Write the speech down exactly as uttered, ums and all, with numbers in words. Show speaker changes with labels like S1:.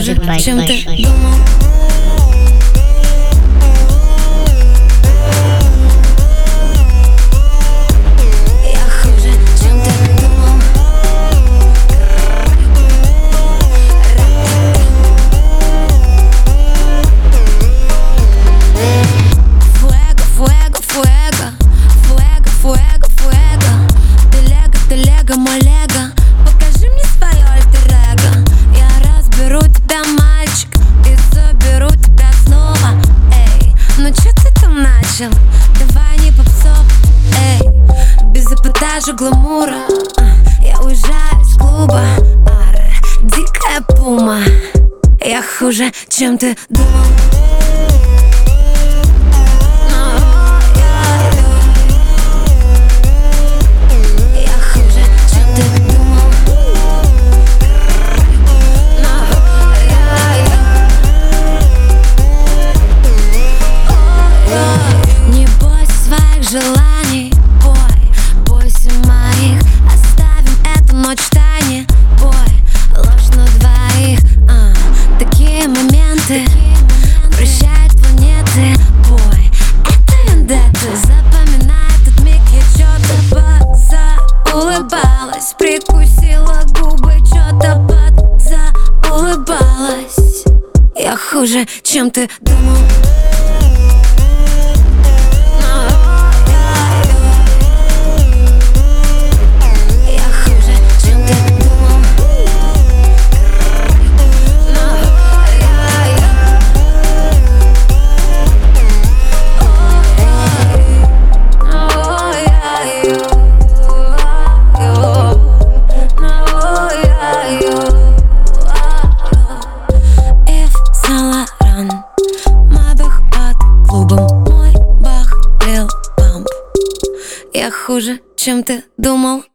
S1: хуже, чем ты думал. Мой лего, покажи мне свое альтер-эго. Я разберу тебя, мальчик, и заберу тебя снова. Эй, ну чё ты там начал? Давай не попсов, эй. Без эпатажа, гламура, я уезжаю из клуба. Ар, дикая пума. Я хуже, чем ты думал. Желаний, бой, бойся моих. Оставим эту ночь в тайне, бой, ложь на двоих. а, Такие моменты прощают планеты, бой, это вендетта. Запоминай этот миг, я чё-то подзаулыбалась, прикусила губы, чё-то подзаулыбалась. Я хуже, чем ты думал. Я хуже, чем ты думал.